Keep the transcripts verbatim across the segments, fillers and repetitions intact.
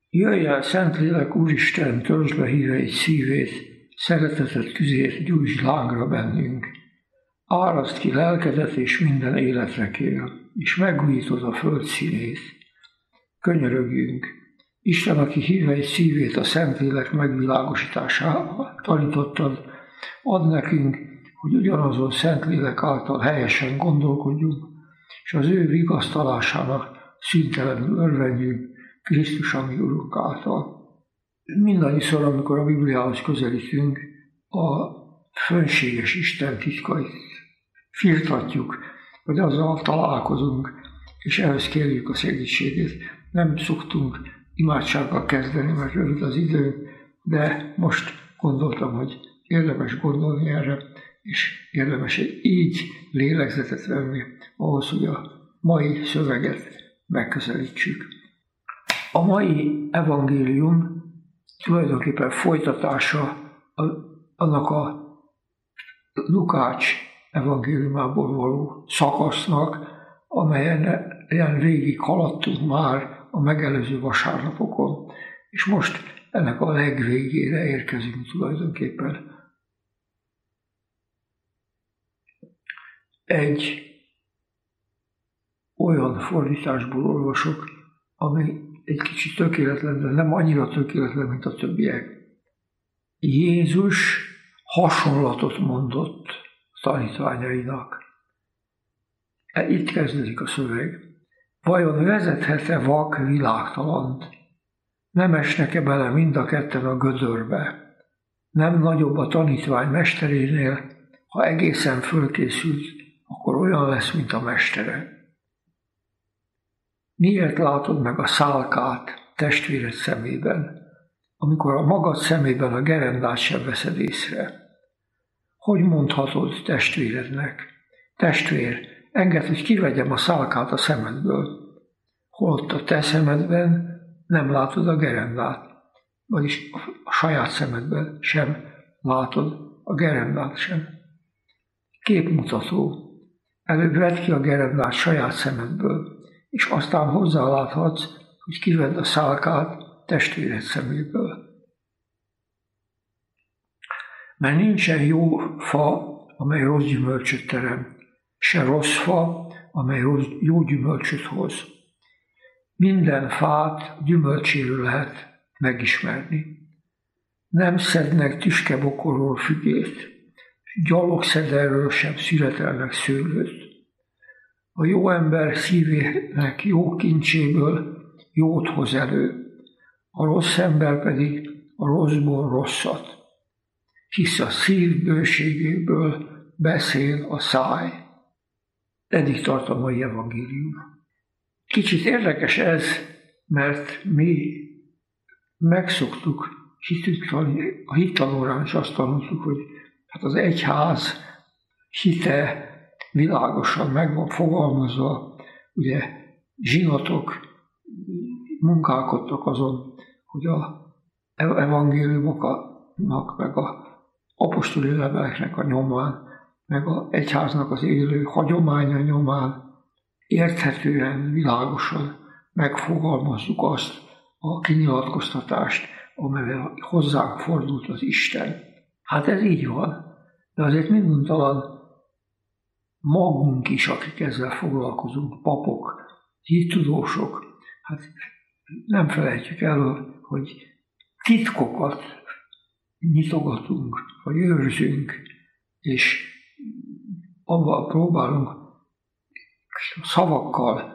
Jöjj el, Szentlélek Úristen, töltsd be híveid szívét, szereteted tüzét gyújtsd lángra bennünk. Áraszt ki lelkedet, és minden életre kél, és megújítod a föld színét. Könyörögjünk, Isten, aki híveid szívét a Szentlélek megvilágosításával tanítottad, add nekünk, hogy ugyanazon Szentlélek által helyesen gondolkodjunk, és az ő vigasztalásának szüntelenül örvendjünk Krisztus, ami Urunk által. Mindannyiszor, amikor a Bibliához közelítünk, a fönséges Isten titkait firtatjuk, vagy azzal találkozunk, és ehhez kérjük a segítségét. Nem szoktunk imádsággal kezdeni, mert rövid az idő, de most gondoltam, hogy érdemes gondolni erre, és érdemes így lélegzetet venni ahhoz, hogy a mai szöveget megközelítsük. A mai evangélium tulajdonképpen folytatása annak a Lukács evangéliumából való szakasznak, amelyen ilyen végig haladtunk már a megelőző vasárnapokon, és most ennek a legvégére érkezünk tulajdonképpen. Egy olyan fordításból olvasok, ami egy kicsit tökéletlen, de nem annyira tökéletlen, mint a többiek. Jézus hasonlatot mondott tanítványainak. Itt kezdődik a szöveg. Vajon vezethet-e vak világtalant? Nem esnek-e bele mind a ketten a gödörbe? Nem nagyobb a tanítvány mesterénél, ha egészen fölkészült, akkor olyan lesz, mint a mestere. Miért látod meg a szálkát testvéred szemében, amikor a magad szemében a gerendát sem veszed észre? Hogy mondhatod testvérednek? Testvér, engedd, hogy kivegyem a szálkát a szemedből, holott a te szemedben nem látod a gerendát, vagyis a saját szemedben sem látod a gerendát sem. Képmutató. Előbb vedd ki a gerendát saját szemedből, és aztán hozzáláthatsz, hogy kivedd a szálkát testvéred szeméből. Mert nincsen jó fa, amely rossz gyümölcsöt terem, se rossz fa, amely rossz, jó gyümölcsöt hoz. Minden fát gyümölcséről lehet megismerni. Nem szednek tüskebokorról fügét, gyalogszedelről sem szüretelnek szőlőt. A jó ember szívének jó kincséből jót hoz elő, a rossz ember pedig a rosszból rosszat, hisz a szív bőségéből beszél a száj. Eddig tart a mai evangélium. Kicsit érdekes ez, mert mi megszoktuk, hitünk, a hittanórán is azt tanultuk, hogy hát az egyház hite világosan meg van fogalmazva, ugye zsinatok munkálkodtak azon, hogy a evangéliumoknak, meg a apostoli leveleknek a nyomán, meg az egyháznak az élő hagyománya nyomán érthetően, világosan megfogalmazzuk azt a kinyilatkoztatást, amelyvel hozzánk fordult az Isten. Hát ez így van, de azért minduntalan magunk is, akik ezzel foglalkozunk, papok, hittudósok, hát nem felejtjük el, hogy titkokat nyitogatunk, vagy őrzünk, és abban próbálunk szavakkal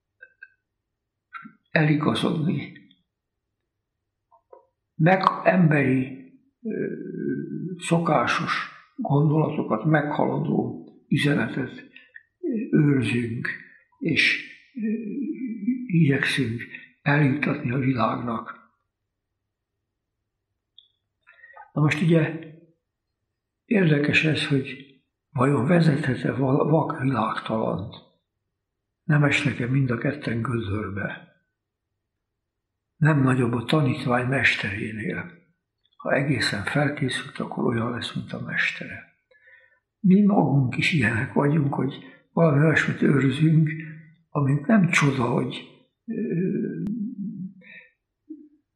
eligazodni. Meg emberi szokásos gondolatokat meghaladó üzenetet őrzünk, és igyekszünk eljutatni a világnak. Na most ugye érdekes ez, hogy vajon vezethet-e vak világtalant? Nem esnek-e mind a ketten gödörbe? Nem nagyobb a tanítvány mesterénél. Ha egészen felkészült, akkor olyan lesz, mint a mestere. Mi magunk is ilyenek vagyunk, hogy valami olyasmit őrzünk, amint nem csoda, hogy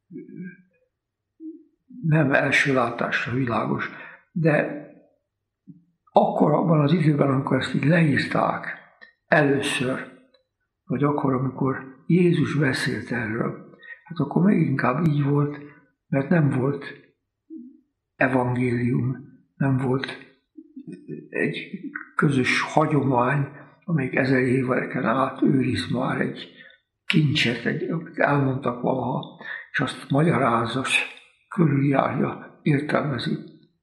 nem első látásra világos, de akkor abban az időben, amikor ezt így leírták először, vagy akkor, amikor Jézus beszélt erről, hát akkor még inkább így volt, mert nem volt evangélium, nem volt egy közös hagyomány, amelyik ezer éveken át őriz már egy kincset, egy, amit elmondtak valaha, és azt magyarázza, körüljárja, értelmezi.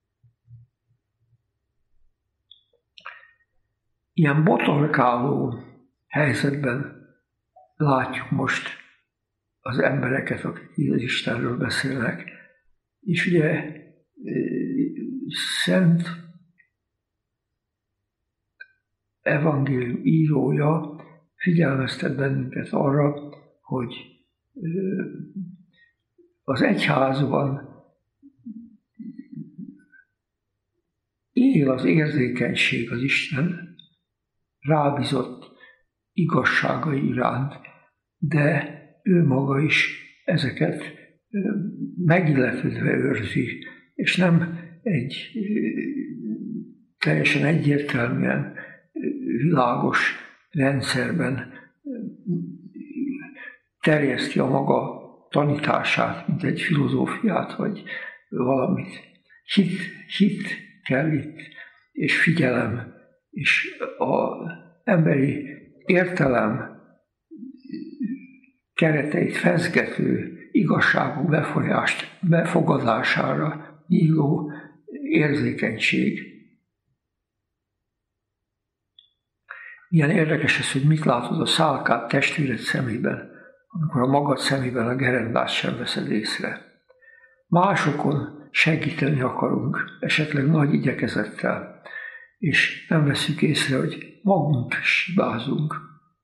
Ilyen botorkáló helyzetben látjuk most az embereket, akik az Istenről beszélnek. És ugye Szent Evangélium írója figyelmeztet bennünket arra, hogy az egyházban él az érzékenység az Isten rábízott igazságai iránt, de ő maga is ezeket megilletődve őrzi, és nem egy teljesen egyértelműen világos rendszerben terjeszti a maga tanítását, mint egy filozófiát, vagy valamit. Hit, hit kell itt, és figyelem, és az emberi értelem kereteit fezgető igazságú befolyást befogadására nyíló érzékenység. Milyen érdekes ez, hogy mit látod a szálkát testvéred szemében, amikor a magad szemében a gerendát sem veszed észre. Másokon segíteni akarunk, esetleg nagy igyekezettel, és nem veszük észre, hogy magunk is hibázunk.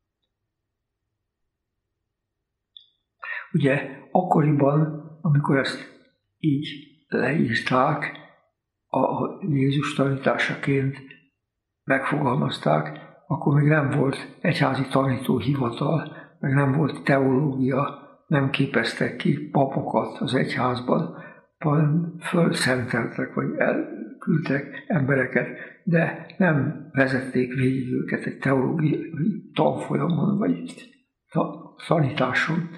Ugye akkoriban, amikor ezt így leírták, a Jézus tanításaként megfogalmazták, akkor még nem volt egyházi tanítóhivatal, meg nem volt teológia, nem képeztek ki papokat az egyházban, hanem fölszenteltek, vagy elküldtek embereket, de nem vezették végig őket egy teológiai tanfolyamon, vagy tanításon.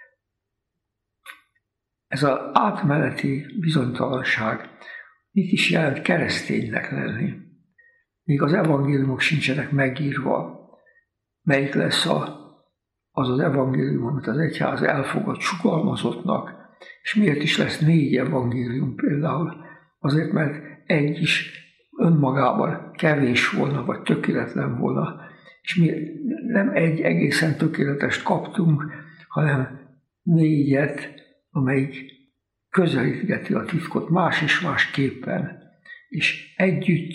Ez az átmeneti bizonytalanság mit is jelent kereszténynek lenni? Még az evangéliumok sincsenek megírva, melyik lesz a, az az evangélium, amit az egyház elfogad sugalmazottnak, és miért is lesz négy evangélium például? Azért, mert egy is önmagában kevés volna, vagy tökéletlen volna, és mi nem egy egészen tökéletest kaptunk, hanem négyet, amelyik közelítgeti a titkot más és másképpen, és együtt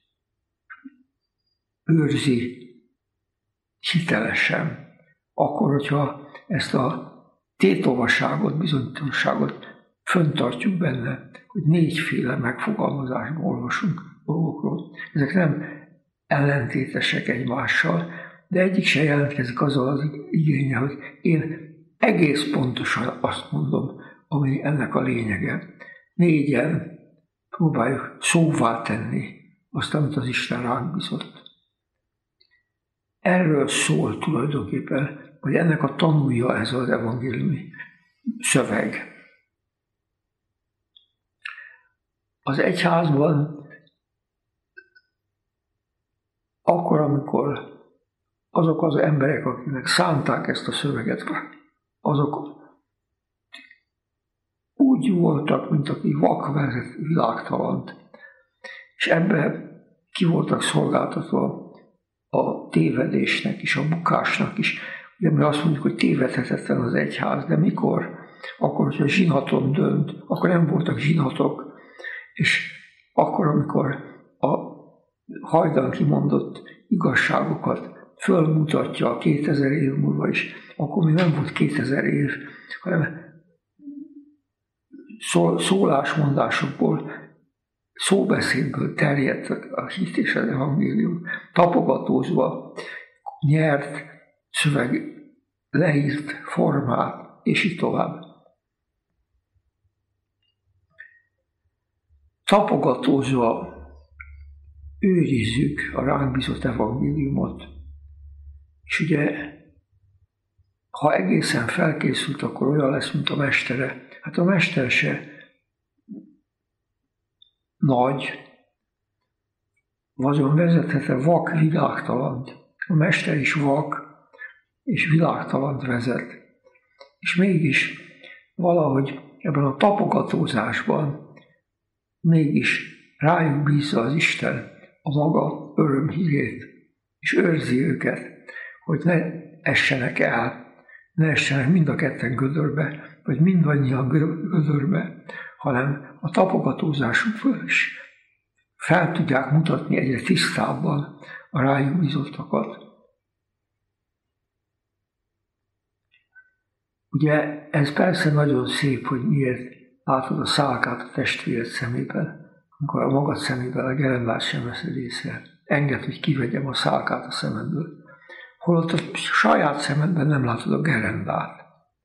őrzi hitelesen, akkor, hogyha ezt a tétovasságot, bizonytalanságot föntartjuk benne, hogy négyféle megfogalmazásban olvasunk dolgokról. Ezek nem ellentétesek egymással, de egyik se jelentkezik azzal az igénye, hogy én egész pontosan azt mondom, ami ennek a lényege. Négyen próbáljuk szóvá tenni azt, amit az Isten ránk bízott. Erről szól tulajdonképpen, hogy ennek a tanulja ez az evangéliumi szöveg. Az egyházban akkor, amikor azok az emberek, akiknek szánták ezt a szöveget, azok úgy voltak, mint aki vakvezet világtalant, és ebbe ki voltak szolgáltatva a tévedésnek is, a bukásnak is. Ugye mi azt mondjuk, hogy tévedhetetlen az egyház, de mikor? Akkor, hogyha zsinaton dönt, akkor nem voltak zsinatok, és akkor, amikor a hajdan kimondott igazságokat fölmutatja a kétezer év múlva is, akkor még nem volt kétezer év, hanem szólásmondásokból, szóbeszédből terjedt a hit és az evangélium, tapogatózva nyert szöveg, leírt formát, és így tovább. tapogatózva őrizzük a ránk bízott evangéliumot. És ugye, ha egészen felkészült, akkor olyan lesz, mint a mestere. Hát a mester se nagy, azon vezethet-e vak világtalant. A mester is vak, és világtalant vezet. És mégis valahogy ebben a tapogatózásban mégis rájuk bízza az Isten a maga örömhírét, és őrzi őket, hogy ne essenek el, ne essenek mind a ketten gödörbe, vagy mindannyian gödörbe, hanem a tapogatózásukból is fel tudják mutatni egyre tisztábban a rájuk bízottakat. Ugye ez persze nagyon szép, hogy miért látod a szálkát a testvéred szemében, amikor a magad szemében a gerendát sem veszed észre. Engedd, hogy kivegyem a szálkát a szemedből. Holott a saját szemedben nem látod a gerendát.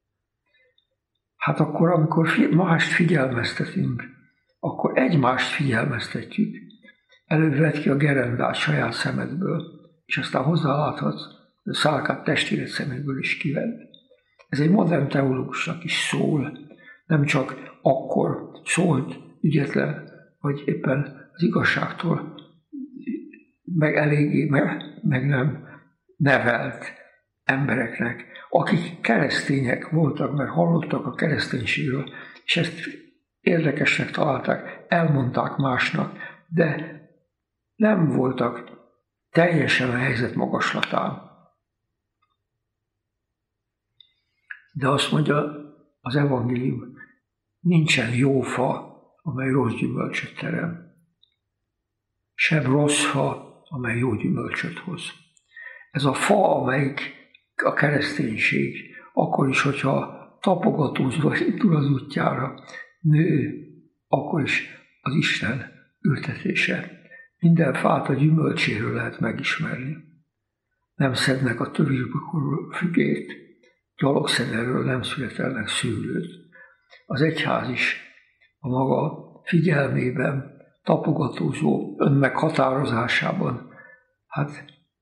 Hát akkor, amikor mást figyelmeztetünk, akkor egymást figyelmeztetjük. Előbb vedd ki a gerendát saját szemedből, és aztán hozzáláthatsz, hogy a szálkát testvéred szemedből is kivedd. Ez egy modern teológusnak is szól, nem csak akkor szólt ügyetlen, vagy éppen az igazságtól meg eléggé, meg, meg nem nevelt embereknek, akik keresztények voltak, mert hallottak a kereszténységről, és ezt érdekesnek találták, elmondták másnak, de nem voltak teljesen a helyzet magaslatán. De azt mondja az evangélium, nincsen jó fa, amely rossz gyümölcsöt terem, sem rossz fa, amely jó gyümölcsöt hoz. Ez a fa, amelyik a kereszténység, akkor is, hogyha tapogatózva indul az útjára, nő, akkor is az Isten ültetése. Minden fát a gyümölcséről lehet megismerni. Nem szednek a tövisből fügét, gyalogszenerről nem születelnek szőlőt. Az egyház is a maga figyelmében, tapogatózó önmeghatározásában, hát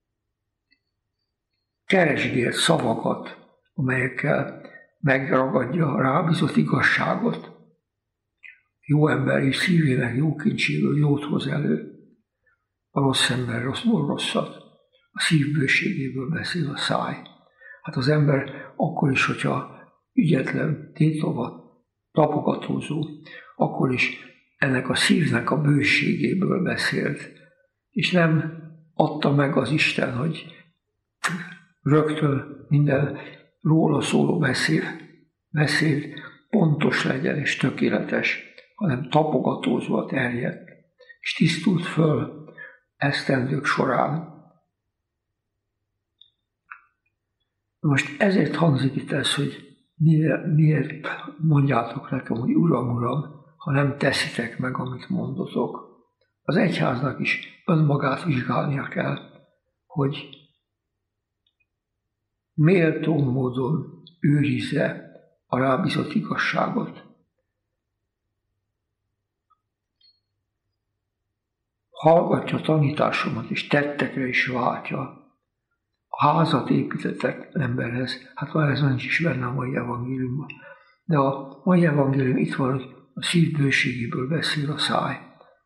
keresgél szavakat, amelyekkel megragadja a rábízott igazságot. Jó ember is szívének jó kincséből jót hoz elő. A rossz ember rosszból rosszat. A szívbőségéből beszél a száj. Hát az ember akkor is, hogyha ügyetlen, tétova, tapogatózó, akkor is ennek a szívnek a bőségéből beszélt. És nem adta meg az Isten, hogy rögtön minden róla szóló beszél, beszél pontos legyen és tökéletes, hanem tapogatózva terjedt, és tisztult föl esztendők során. Most ezért hangzik itt ez, hogy miért mondjátok nekem, hogy Uram, Uram, ha nem teszitek meg, amit mondotok. Az egyháznak is önmagát vizsgálnia kell, hogy méltó módon őrizze a rábízott igazságot. Hallgatja tanításomat, és tettekre is váltja. A házat építettek emberhez, hát már ez nincs is benne a mai evangéliumban. De a mai evangélium itt van, hogy a szív bőségéből beszél a száj.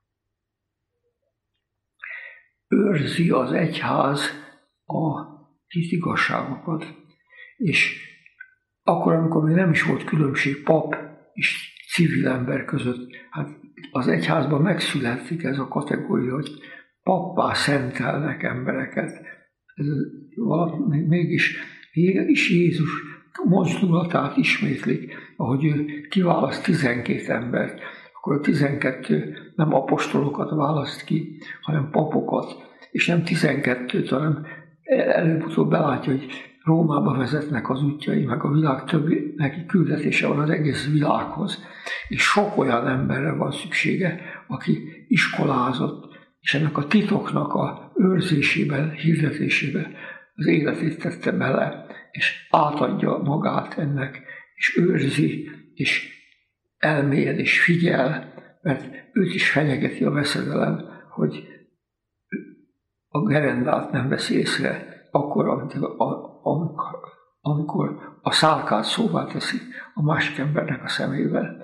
Őrzi az egyház a hit igazságokat, és akkor, amikor még nem is volt különbség pap és civil ember között, hát az egyházban megszületik ez a kategória, hogy pappá szentelnek embereket. Ez valami, mégis is Jézus mozdulatát ismétlik, ahogy ő kiválaszt tizenkét embert, akkor a tizenkettő nem apostolokat választ ki, hanem papokat, és nem tizenkettőt, hanem előbb-utóbb belátja, hogy Rómába vezetnek az útjai, meg a világ többi, neki küldetése van az egész világhoz, és sok olyan emberre van szüksége, aki iskolázott, és ennek a titoknak a őrzésében, hirdetésében az életét tette bele, és átadja magát ennek, és őrzi, és elmélyed, és figyel mert őt is fenyegeti a veszedelem, hogy a gerendát nem veszi észre, akkor, amikor, amikor a szálkát szóvá teszi a másik embernek a szemével.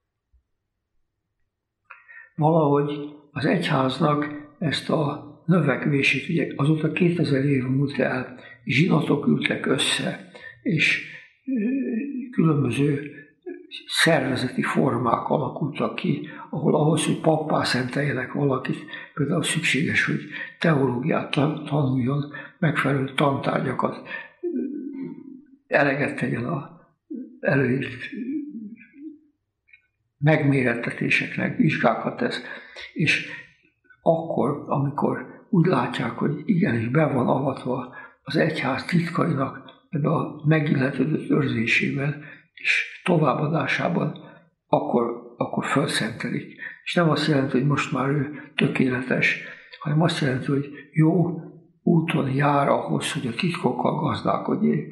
Valahogy az egyháznak ezt a növekvését, ugye azóta kétezer év múlt el, zsinatok ültek össze, és különböző szervezeti formák alakultak ki, ahol ahhoz, hogy pappá szenteljenek valakit, például szükséges, hogy teológiát tanuljon, megfelelő tantárgyakat, eleget tegyen az előírt megmérettetéseknek, vizsgákat tesz, és akkor, amikor úgy látják, hogy igenis be van avatva az egyház titkainak ebbe a megilletődött őrzésében és továbbadásában, akkor, akkor felszentelik. És nem azt jelenti, hogy most már ő tökéletes, hanem azt jelenti, hogy jó úton jár ahhoz, hogy a titkokkal gazdálkodjék.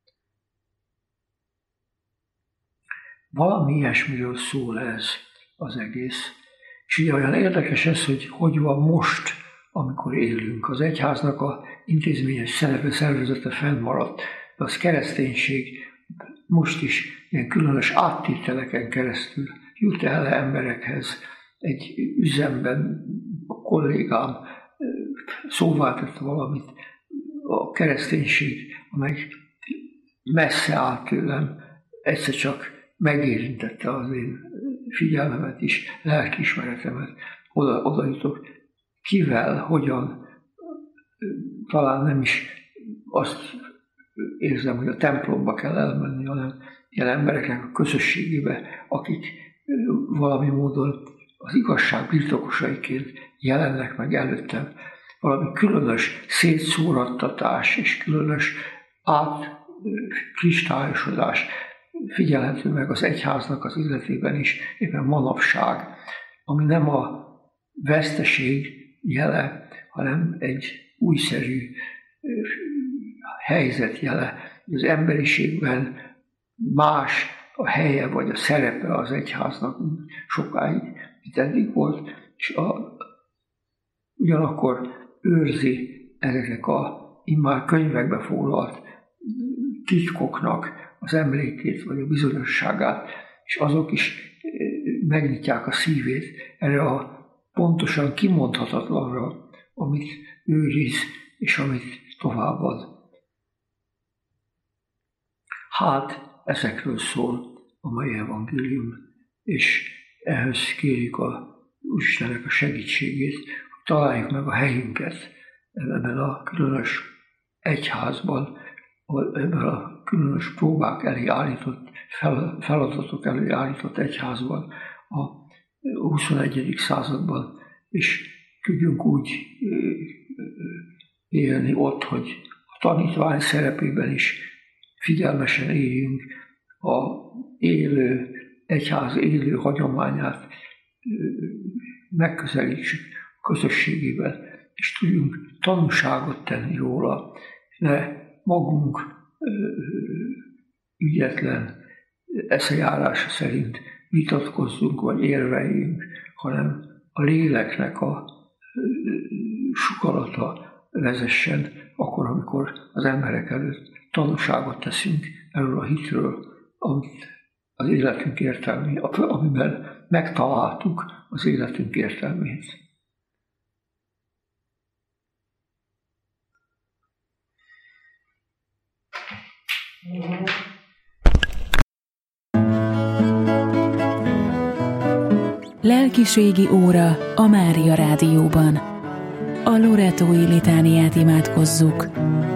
Valami ilyesmiről szól ez az egész. És ugye olyan érdekes ez, hogy hogy van most, amikor élünk. Az egyháznak a intézményes szervezete fennmaradt, de az kereszténység most is ilyen különös áttételeken keresztül jut el emberekhez. Egy üzemben a kollégám szóvá tett valamit, a kereszténység, amely messze áll tőlem, egyszer csak megérintette az én figyelmemet is, lelkiismeretemet. Oda, oda jutok, kivel, hogyan, talán nem is azt érzem, hogy a templomba kell elmenni, hanem ilyen embereknek a közösségébe, akik valami módon az igazság birtokosaiként jelennek meg előttem. Valami különös szétszórattatás és különös átkristályosodás figyelhető meg az egyháznak az életében is, éppen manapság, ami nem a veszteség jele, hanem egy újszerű helyzet jele. Az emberiségben más a helye vagy a szerepe az egyháznak, sokáig, mint eddig volt, és a, ugyanakkor őrzi ezeknek a immár könyvekbe foglalt titkoknak az emlékét vagy a bizonyosságát, és azok is megnyitják a szívét erre a pontosan kimondhatatlanra, amit őriz és amit továbbad. Hát ezekről szól a mai evangélium, és ehhez kérjük a Istennek a segítségét, hogy találjuk meg a helyünket ebben a különös egyházban, ebben a különös próbák elé állított, feladatok elé állított egyházban a huszonegyedik században, és tudjunk úgy élni ott, hogy a tanítvány szerepében is figyelmesen éljünk, a élő egyház élő hagyományát megközelítsük közösségében, és tudjunk tanúságot tenni róla, ne magunk ügyetlen eszejárása szerint vitatkozzunk vagy érveljünk, hanem a léleknek a sugalata vezessen akkor, amikor az emberek előtt tanúságot teszünk erről a hitről, amit az életünk értelmét, amiben megtaláltuk az életünk értelmét. Lelkiségi óra a Mária Rádióban. A loretói litániát imádkozzuk.